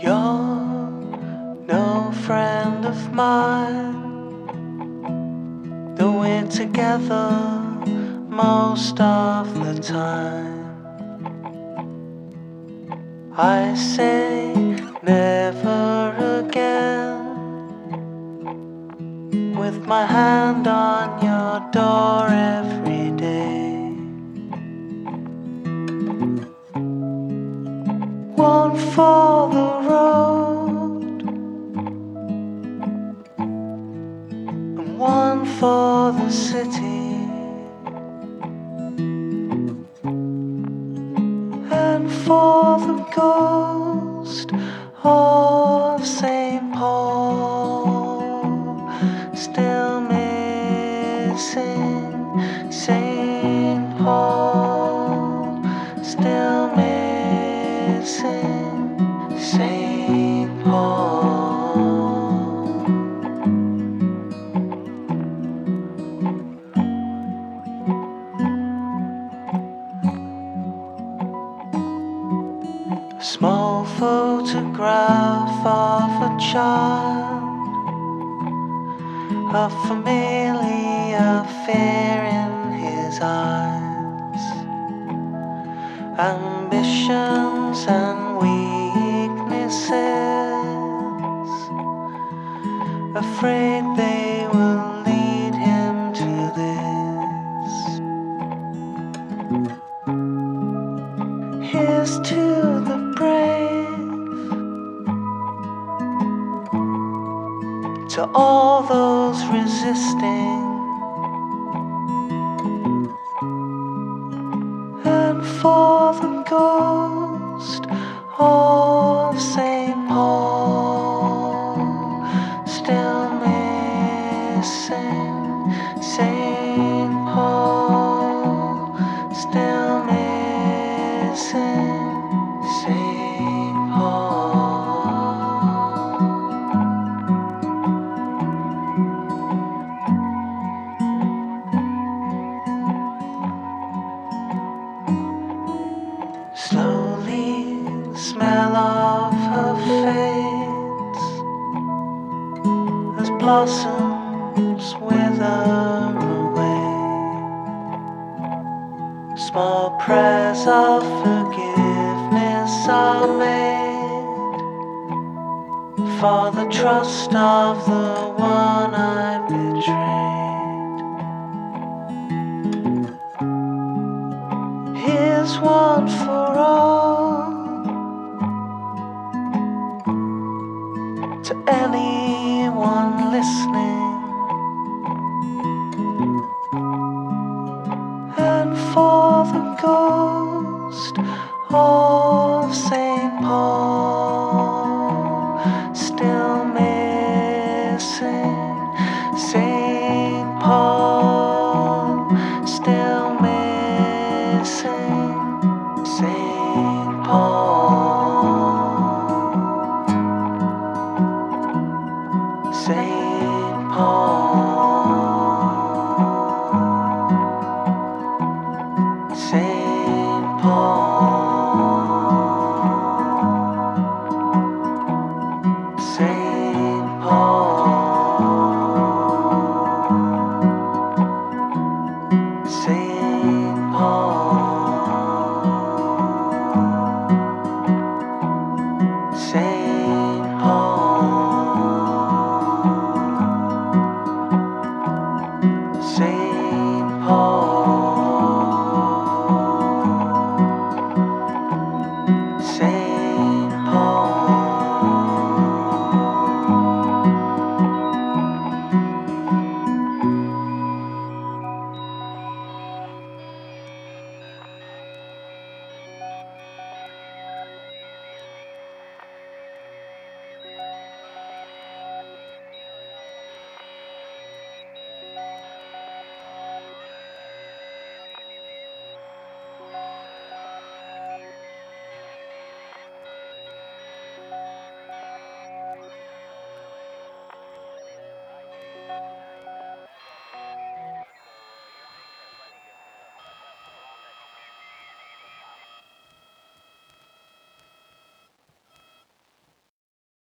You're no friend of mine, though we're together most of the time. I say never again, with my hand on your door every day. One for the road and one for the city, and for the ghost of St. Paul, still missing St. Paul, still missing St. Paul. A small photograph of a child, a familiar fear in his eyes, ambitions and weaknesses, afraid they will lead him to this. Here's to the brave, to all those resisting, and for the ghost of St. Paul, still missing St. Paul, still missing St. Paul. Slowly the smell of her fades as blossoms wither away. Small prayers of forgiveness are made for the trust of the one I betrayed. Here's one for all, to anyone listening.